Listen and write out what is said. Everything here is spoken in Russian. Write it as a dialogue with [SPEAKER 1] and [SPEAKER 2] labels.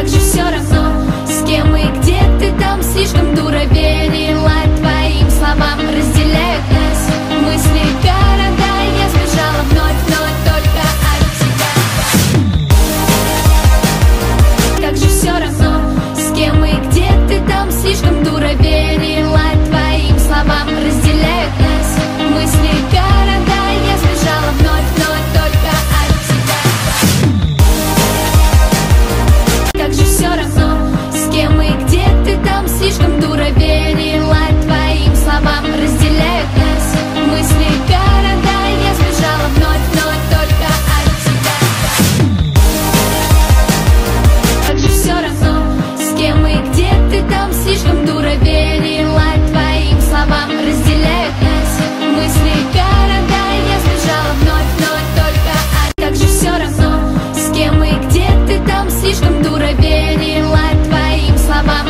[SPEAKER 1] же все равно, с кем и где ты там. Слишком дура верила твоим словам. Разделяют нас мысли, города. Я сбежала вновь, но только от тебя. Как же все равно, с кем и где ты там. Слишком дура верила твоим словам. Разделяют нас мысли, города. Я сбежала вновь, но только от тебя. Как же все равно, с кем и где ты там. Слишком дура верила твоим словам. Разделяют нас мысли, города. Я сбежала вновь, но только от тебя. Как же все равно, с кем и где ты там. Слишком дура верила твоим словам. Разделяют нас мысли, города. Я сбежала вновь, но только от. Как же все равно, с кем и где ты там. Слишком дура верила твоим словам.